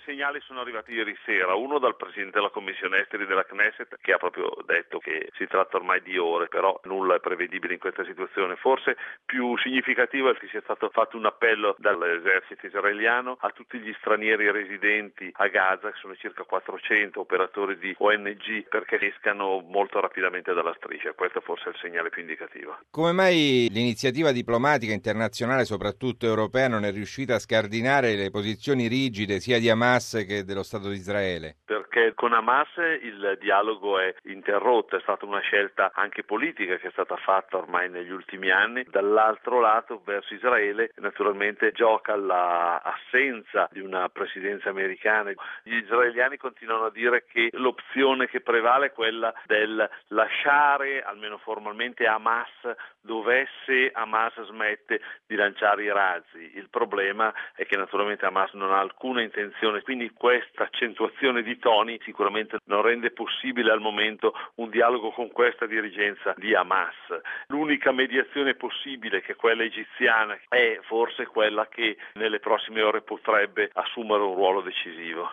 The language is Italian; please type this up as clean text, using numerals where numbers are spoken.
segnali sono arrivati ieri sera, uno dal Presidente della Commissione Esteri della Knesset, che ha proprio detto che si tratta ormai di ore, però nulla è prevedibile in questa situazione. Forse più significativo è che sia stato fatto un appello dall'esercito israeliano a tutti gli stranieri residenti a Gaza, che sono circa 400 operatori di ONG, perché escano molto rapidamente dalla striscia. Questo forse è il segnale più indicativo. Come mai l'iniziativa diplomatica internazionale, soprattutto europea, non è riuscita a scardinare le posizioni rigide sia di Hamas che dello Stato di Israele? Perché con Hamas il dialogo è interrotto, è stata una scelta anche politica che è stata fatta ormai negli ultimi anni. Dall'altro lato, verso Israele, naturalmente gioca l'assenza di una presidenza americana. Gli israeliani continuano a dire che l'opzione che prevale è quella del lasciare, almeno formalmente, Hamas dovesse Hamas smette di lanciare i razzi. Il problema è che naturalmente Hamas non ha alcuna intenzione, quindi questa accentuazione di toni sicuramente non rende possibile al momento un dialogo con questa dirigenza di Hamas. L'unica mediazione possibile, che è quella egiziana, è forse quella che nelle prossime ore potrebbe assumere un ruolo decisivo.